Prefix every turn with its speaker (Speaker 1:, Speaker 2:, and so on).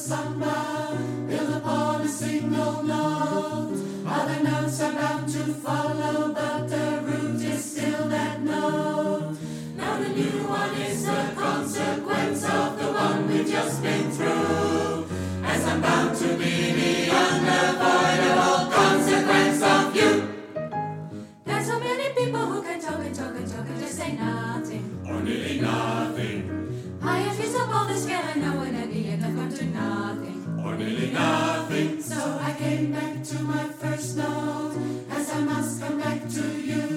Speaker 1: samba, built upon a single note. Other notes are bound to follow, but the root is still that note. Now the new one is the consequence of the one we've just been through, as I'm bound to be the unavoidable consequence of you. There's so many people who can talk and talk and talk and just say nothing,
Speaker 2: or nearly nothing,
Speaker 1: I have used up all the scale I know, and at the end I've come to nothing,
Speaker 2: or nearly nothing.
Speaker 1: So I came back to my first note, as I must come back to you.